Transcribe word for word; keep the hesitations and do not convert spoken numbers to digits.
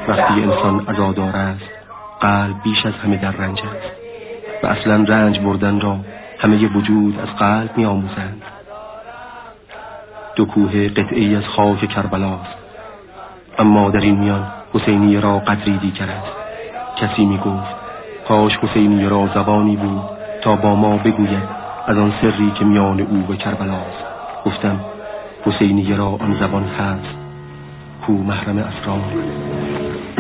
وقتی انسان عزادار است قلب بیش از همه در رنج است و اصلا رنج بردن را همه وجود از قلب می آموزند. دو کوه قطعی از خاک کربلاست، اما در این میان حسینی را قدری دیگر است. کسی می گفت کاش حسینی را زبانی بود تا با ما بگوید از آن سری که میان او و کربلاست. گفتم حسینی را آن زبان هست کو محرم اسرار.